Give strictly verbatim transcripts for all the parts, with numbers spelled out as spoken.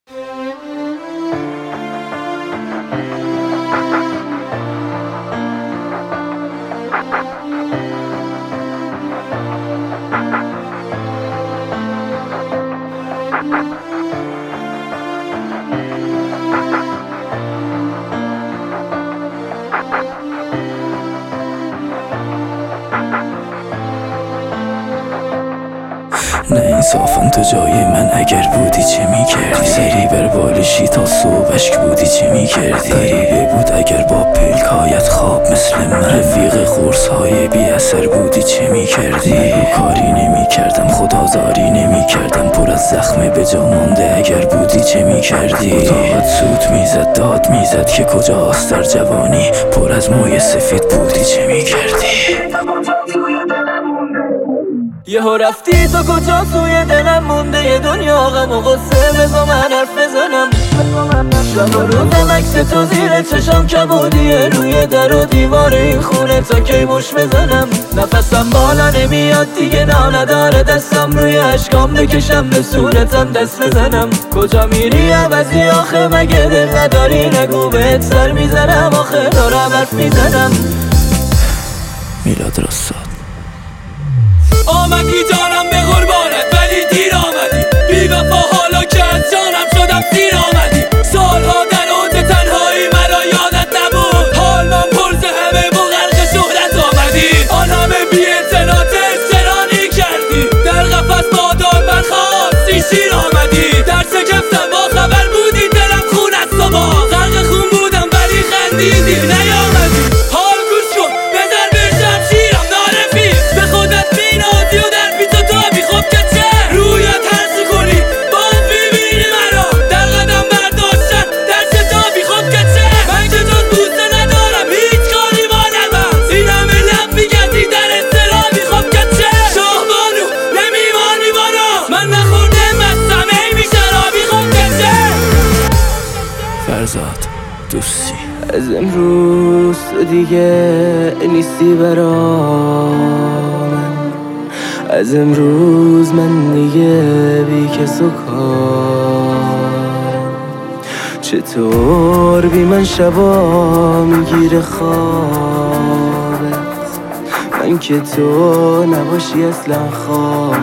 نه انصافا تو جای من اگر بودی چه میکردی؟ سری بر بالشی تا صبح اشک بودی چه میکردی؟ غریبه بود اگر با پلکایت خواب مثل من رفیق خورس های بی اثر بودی چه میکردی؟ نگو کاری نمیکردم خدازاری نمیکردم پر از زخم به جا مانده اگر بودی چه میکردی؟ اتاقت سوت میزد داد میزد که کجاست در جوانی پر از موی سفید بودی چه میکردی؟ یهو رفتی تو کجا توی دلم مونده یه دنیا غم و غصه بزا من حرف بزنم شب و روزم عکس تو زیر چشم کبودیه روی در و دیوار این خونه تا کی مش بزنم نفسم بالا نمیاد دیگه نا نداره دستم روی اشکام بکشم به صورتم دست بزنم کجا میری عوضی آخه مگه دل نداری نگو بهت سر میزنم آخه دارم حرف میزنم میلاد راستاد آمدی جانم به قربانت ولی دیر آمدی بی وفا حالا که از جانم شدم سیر آمدی سالها در اوج تنهایی مرا یادت نبود حال من پرز همه با غرق شهرت آمدی آن همه بی اعتنات استرانی کردی در قفس بادار برخواستی شیر آمدی در شکفتم با خبر بودی دلم خون از تو با غرق خون بودم ولی خندیدی نیامدی حال گوش کن بذار بشم شیرم نارفی به خودت بینازی و در پیچ و تابی خب که چه رویت هرچی کنی باز میبینی مرا در قدم برداشتن در شتابی خب که چه من که جز بوسه ندارم هیچ کاری با نبم این همه لب میگردی در استرابی خب که چه شاهبانو نمیمانی بارا من نخورده مستم ای بی شرابی خب که چه فرزاد دوستی از امروز تو دیگه نیستی برا من از امروز من دیگه بی کس و کارم چطور بی من شبا میگیره خوابت من که تو نباشی اصلا خواب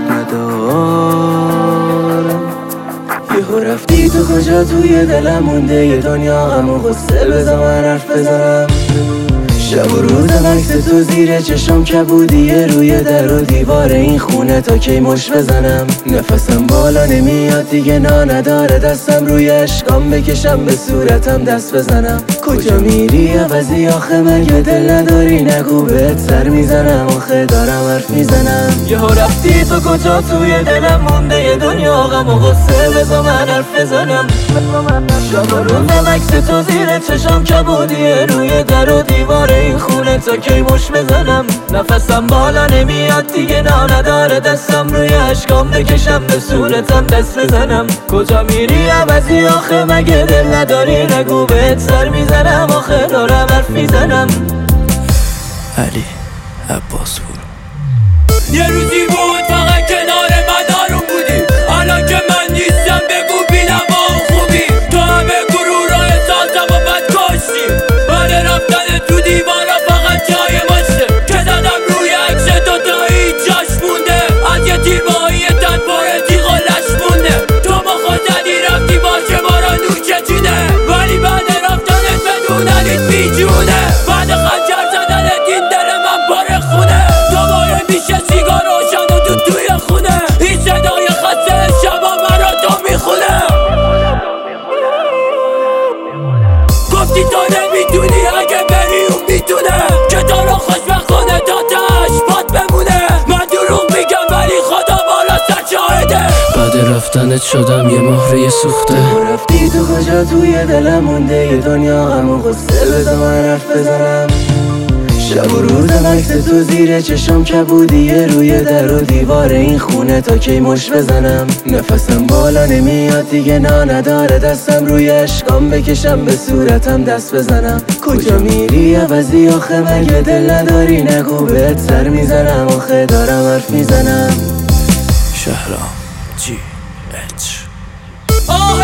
ندارم یهو رفتی تو کجا توی دلم مونده یه دنیا غم و غصه بزا من حرف بزنم شب و روزم عکس تو زیر چشم کبودیه روی در و دیوار این خونه تا کی مش بزنم نفسم بالا نمیاد دیگه نا نداره دستم روی اشکام بکشم به صورتم دست بزنم کجا میری عوضی آخه مگه دل نداری نگو بهت سر میزنم آخه دارم حرف میزنم یهو رفتی تو کجا توی دلم مونده یه دنیا غم و غصه بزا من حرف بزنم شب و روزم عکس تو زیر چشم کبودیه روی در و دیوار این خونه تا کی مش بزنم نفسم بالا نمیاد دیگه نا نداره دستم روی اشکام بکشم به صورتم دست بزنم کجا میری عوضی آخه مگه دل نداری نگو بهت سر میزنم آخه دارم حرف میزنم علی عباس پور یه روزی بود فقط کنار من آروم بودی الان که من نیستم بگو بینم با خوبی تو همه گروه را احساسم و بد کاشتی بعد رفتن تو دیوارا فقط جای باشه که زدم روی عکس تو تا هیچ جاش مونده از یه تیر با یه تن پاره تیغ و لش مونده تو با خود زدی رفتی باشه بارا نوچه چیده ولی بعد رفتنت بدوننیت بیجونه بعد خنجر زدنت این دل من پاره خونه تو باید میشه سیگار روشن و تو توی خونه این صدای خسته شبا مرا تو میخونه گفتی تو نمیتونی اگه بری اون میتونه که تو رو خوشبخت کنه تا تش باد بمونه من دروغ میگم ولی خدا بالا سر شاهده بعد رفتنت شدم یه مهره سوخته رفتی تو کجا توی دلم مونده یه دنیا غم و غصه بزا من حرف بزنم شب و روزم عکس تو زیر چشم کبودیه روی در و دیوار این خونه تا کی مش بزنم نفسم بالا نمیاد دیگه نا نداره دستم روی اشکام بکشم به صورتم دست بزنم کجا میری عوضی آخه مگه دل نداری نگو بهت سر میزنم آخه دارم حرف میزنم شهرام جی اچ آه